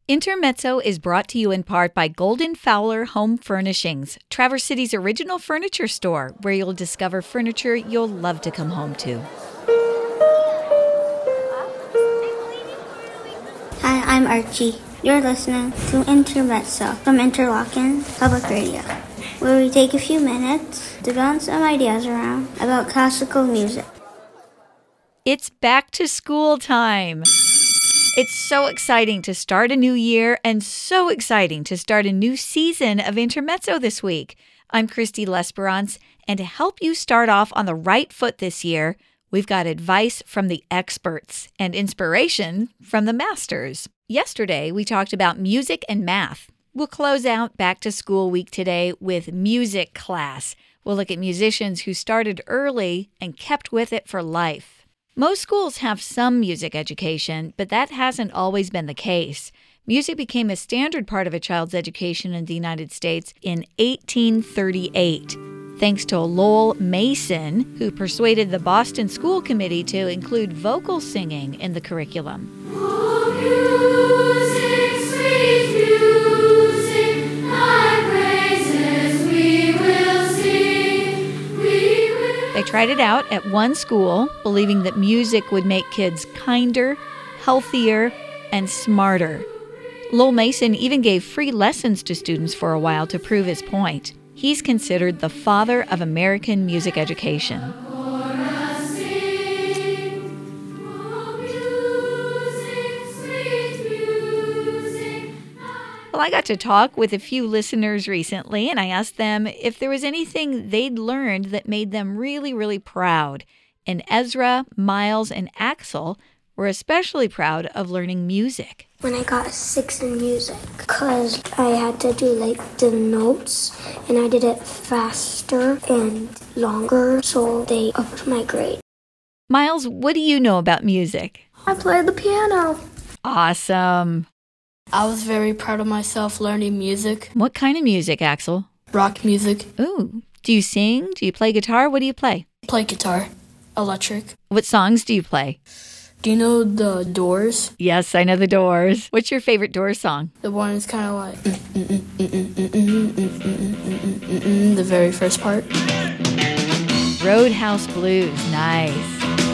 Intermezzo is brought to you in part by Golden Fowler Home Furnishings, Traverse City's original furniture store, where you'll discover furniture you'll love to come home to. Hi, I'm Archie. You're listening to Intermezzo from Interlochen Public Radio, where we take a few minutes to bounce some ideas around about classical music. It's back to school time. It's so exciting to start a new year and so exciting to start a new season of Intermezzo this week. I'm Christy L'Esperance, and to help you start off on the right foot this year, we've got advice from the experts and inspiration from the masters. Yesterday, we talked about music and math. We'll close out back to school week today with music class. We'll look at musicians who started early and kept with it for life. Most schools have some music education, but that hasn't always been the case. Music became a standard part of a child's education in the United States in 1838, thanks to Lowell Mason, who persuaded the Boston School Committee to include vocal singing in the curriculum. They tried it out at one school, believing that music would make kids kinder, healthier, and smarter. Lowell Mason even gave free lessons to students for a while to prove his point. He's considered the father of American music education. Well, I got to talk with a few listeners recently, and I asked them if there was anything they'd learned that made them really, really proud. And Ezra, Miles, and Axel were especially proud of learning music. When I got 6 in music, because I had to do the notes, and I did it faster and longer, so they upped my grade. Miles, what do you know about music? I played the piano. Awesome. I was very proud of myself learning music. What kind of music, Axel? Rock music. Ooh. Do you sing? Do you play guitar? What do you play? Play guitar. Electric. What songs do you play? Do you know the Doors? Yes, I know the Doors. What's your favorite Doors song? The one is kind of like the very first part. Roadhouse Blues. Nice.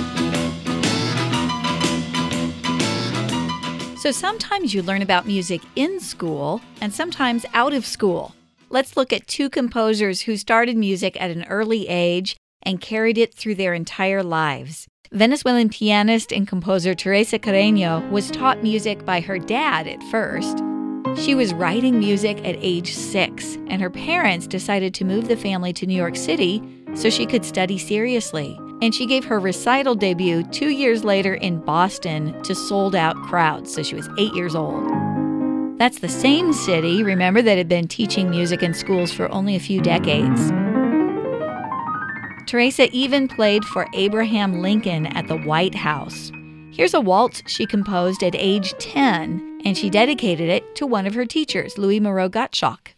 So sometimes you learn about music in school and sometimes out of school. Let's look at 2 composers who started music at an early age and carried it through their entire lives. Venezuelan pianist and composer Teresa Carreño was taught music by her dad at first. She was writing music at age 6, and her parents decided to move the family to New York City so she could study seriously. And she gave her recital debut 2 years later in Boston to sold-out crowds, so she was 8 years old. That's the same city, remember, that had been teaching music in schools for only a few decades. Teresa even played for Abraham Lincoln at the White House. Here's a waltz she composed at age 10, and she dedicated it to one of her teachers, Louis Moreau Gottschalk.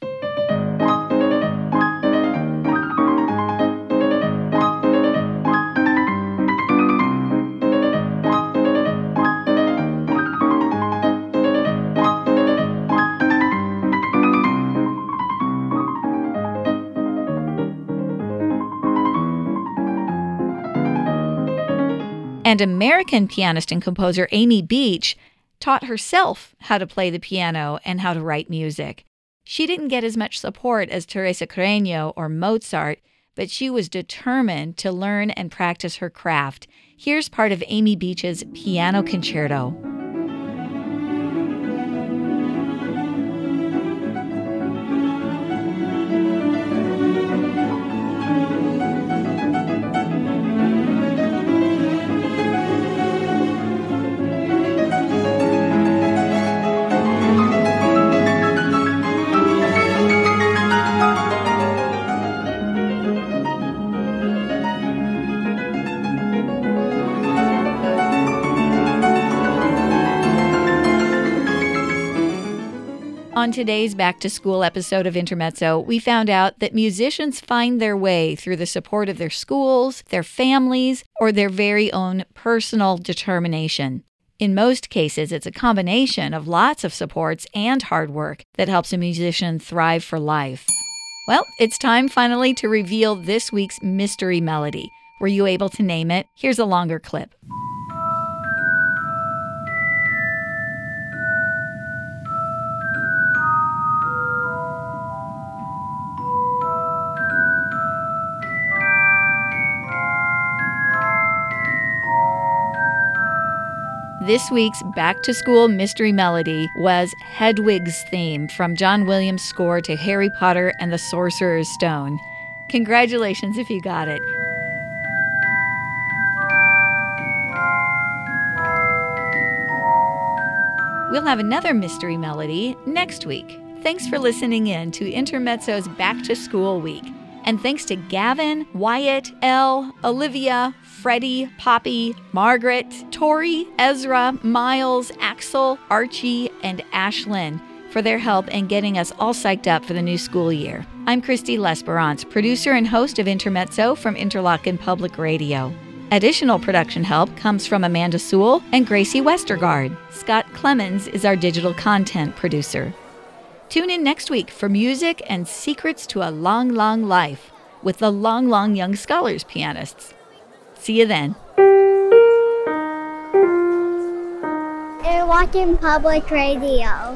And American pianist and composer Amy Beach taught herself how to play the piano and how to write music. She didn't get as much support as Teresa Carreño or Mozart, but she was determined to learn and practice her craft. Here's part of Amy Beach's Piano Concerto. On today's Back to School episode of Intermezzo, we found out that musicians find their way through the support of their schools, their families, or their very own personal determination. In most cases, it's a combination of lots of supports and hard work that helps a musician thrive for life. Well, it's time finally to reveal this week's mystery melody. Were you able to name it? Here's a longer clip. This week's back-to-school mystery melody was Hedwig's Theme from John Williams' score to Harry Potter and the Sorcerer's Stone. Congratulations if you got it. We'll have another mystery melody next week. Thanks for listening in to Intermezzo's Back to School Week. And thanks to Gavin, Wyatt, Elle, Olivia, Freddie, Poppy, Margaret, Tori, Ezra, Miles, Axel, Archie, and Ashlyn for their help in getting us all psyched up for the new school year. I'm Christy Lesperance, producer and host of Intermezzo from Interlochen Public Radio. Additional production help comes from Amanda Sewell and Gracie Westergaard. Scott Clemens is our digital content producer. Tune in next week for music and secrets to a long, long life with the Long, Long Young Scholars pianists. See you then. Interlochen Public Radio.